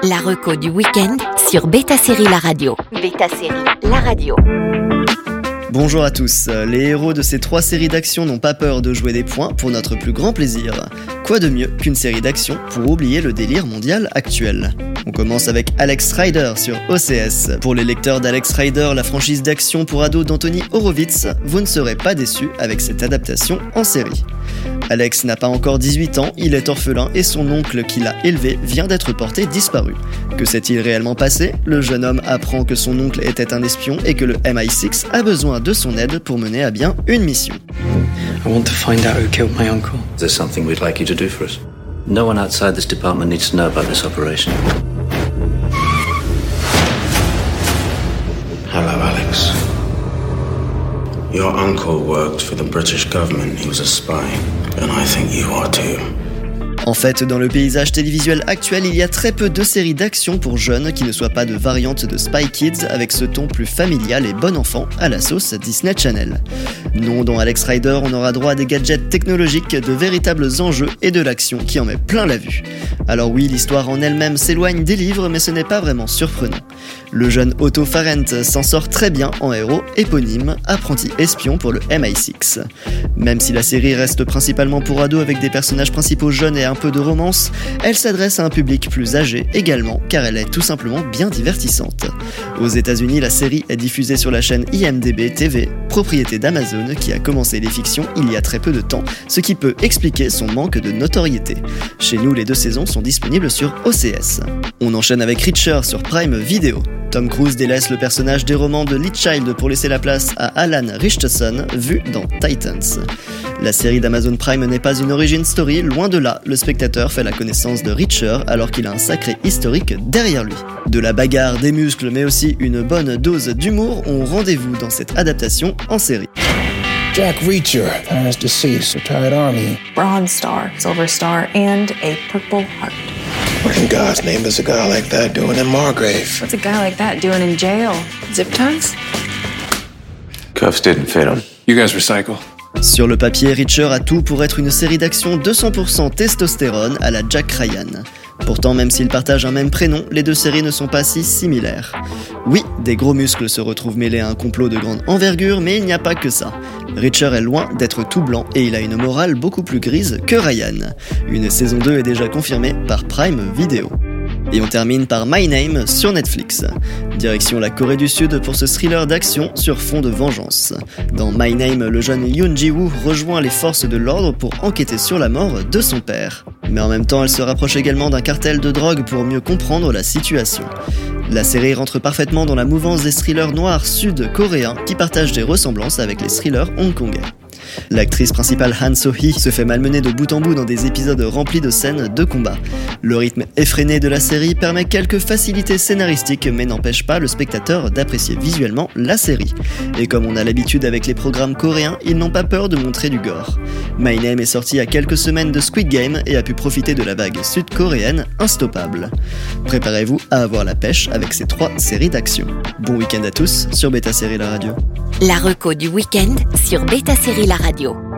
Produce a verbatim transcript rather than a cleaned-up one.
La reco du week-end sur Beta Série La Radio. Beta Série La Radio. Bonjour à tous, les héros de ces trois séries d'action n'ont pas peur de jouer des points pour notre plus grand plaisir. Quoi de mieux qu'une série d'action pour oublier le délire mondial actuel ? On commence avec Alex Rider sur O C S. Pour les lecteurs d'Alex Rider, la franchise d'action pour ados d'Anthony Horowitz, vous ne serez pas déçus avec cette adaptation en série. Alex n'a pas encore dix-huit ans, il est orphelin et son oncle qui l'a élevé vient d'être porté disparu. Que s'est-il réellement passé ? Le jeune homme apprend que son oncle était un espion et que le M I six a besoin de son aide pour mener à bien une mission. I want to find out who killed my uncle. Is there something we'd like you to do for us? No one outside this department needs to know about this operation. Hello, Alex. Your uncle worked for the British government. He was a spy. And I think you are too. En fait, dans le paysage télévisuel actuel, il y a très peu de séries d'action pour jeunes qui ne soient pas de variantes de Spy Kids avec ce ton plus familial et bon enfant à la sauce Disney Channel. Non, dans Alex Rider, on aura droit à des gadgets technologiques, de véritables enjeux et de l'action qui en met plein la vue. Alors oui, l'histoire en elle-même s'éloigne des livres, mais ce n'est pas vraiment surprenant. Le jeune Otto Farrent s'en sort très bien en héros éponyme, apprenti espion pour le M I six. Même si la série reste principalement pour ados avec des personnages principaux jeunes et un peu de romance, elle s'adresse à un public plus âgé également, car elle est tout simplement bien divertissante. Aux États-Unis, la série est diffusée sur la chaîne I M D B T V, propriété d'Amazon, qui a commencé les fictions il y a très peu de temps, ce qui peut expliquer son manque de notoriété. Chez nous, les deux saisons sont disponibles sur O C S. On enchaîne avec Reacher sur Prime Video. Tom Cruise délaisse le personnage des romans de Lee Child pour laisser la place à Alan Ritchson, vu dans Titans. La série d'Amazon Prime n'est pas une origin story, loin de là, le spectateur fait la connaissance de Reacher alors qu'il a un sacré historique derrière lui. De la bagarre, des muscles, mais aussi une bonne dose d'humour ont rendez-vous dans cette adaptation en série. Jack Reacher, parents deceased, retired army. Bronze Star, Silver Star, and a Purple Heart. What in God's name does a guy like that doing in Margrave? What's a guy like that doing in jail? Zip ties? Cuffs didn't fit him. You guys recycle. Sur le papier, Reacher a tout pour être une série d'action deux cents pour cent testostérone à la Jack Ryan. Pourtant, même s'ils partagent un même prénom, les deux séries ne sont pas si similaires. Oui, des gros muscles se retrouvent mêlés à un complot de grande envergure, mais il n'y a pas que ça. Reacher est loin d'être tout blanc et il a une morale beaucoup plus grise que Ryan. Une saison deux est déjà confirmée par Prime Video. Et on termine par My Name sur Netflix. Direction la Corée du Sud pour ce thriller d'action sur fond de vengeance. Dans My Name, le jeune Yoon Ji-woo rejoint les forces de l'ordre pour enquêter sur la mort de son père. Mais en même temps, elle se rapproche également d'un cartel de drogue pour mieux comprendre la situation. La série rentre parfaitement dans la mouvance des thrillers noirs sud-coréens qui partagent des ressemblances avec les thrillers hongkongais. L'actrice principale Han So-hee se fait malmener de bout en bout dans des épisodes remplis de scènes de combat. Le rythme effréné de la série permet quelques facilités scénaristiques mais n'empêche pas le spectateur d'apprécier visuellement la série. Et comme on a l'habitude avec les programmes coréens, ils n'ont pas peur de montrer du gore. My Name est sorti à quelques semaines de Squid Game et a pu profiter de la vague sud-coréenne instoppable. Préparez-vous à avoir la pêche avec ces trois séries d'action. Bon week-end à tous sur Beta Série La Radio. La reco du week-end sur Beta Série La Radio.